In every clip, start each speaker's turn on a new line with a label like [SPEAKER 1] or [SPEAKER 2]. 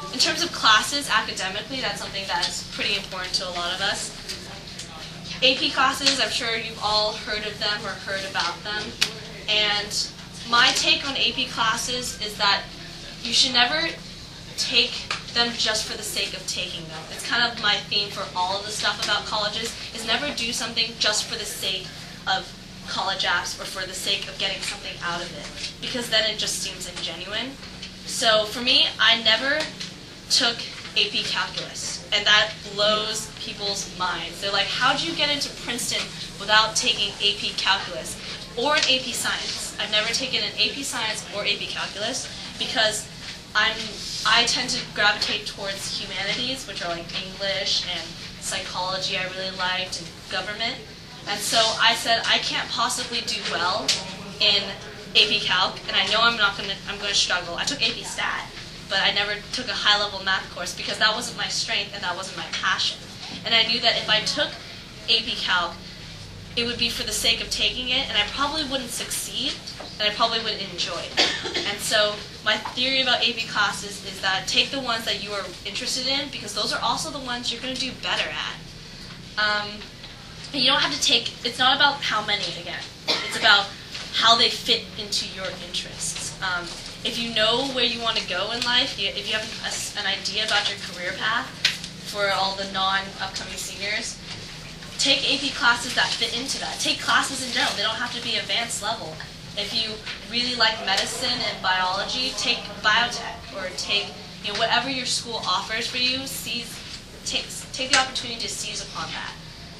[SPEAKER 1] In terms of classes, academically, that's something that's pretty important to a lot of us. AP classes, I'm sure you've all heard of them or heard about them. And my take on AP classes is that you should never take them just for the sake of taking them. It's kind of my theme for all of the stuff about colleges, is never do something just for the sake of college apps or for the sake of getting something out of it, because then it just seems ingenuine. So for me, I never took AP Calculus, and that blows people's minds. They're like, how'd you get into Princeton without taking AP Calculus or an AP Science? I've never taken an AP Science or AP Calculus because I tend to gravitate towards humanities, which are like English and psychology I really liked, and government. And so I said, I can't possibly do well in AP Calc, and I know I'm going to struggle. I took AP Stat, but I never took a high-level math course because that wasn't my strength and that wasn't my passion. And I knew that if I took AP Calc, it would be for the sake of taking it, and I probably wouldn't succeed, and I probably wouldn't enjoy it. And so my theory about AP classes is that take the ones that you are interested in, because those are also the ones you're going to do better at. You don't have to take, it's not about how many, again. It's about how they fit into your interests. If you know where you want to go in life, if you have an idea about your career path for all the non-upcoming seniors, take AP classes that fit into that. Take classes in general. They don't have to be advanced level. If you really like medicine and biology, take biotech, or take whatever your school offers for you. Take the opportunity to seize upon that.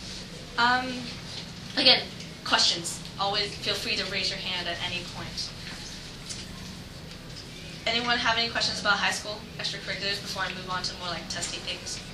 [SPEAKER 1] Again, questions. Always feel free to raise your hand at any point. Anyone have any questions about high school extracurriculars before I move on to more like testy things?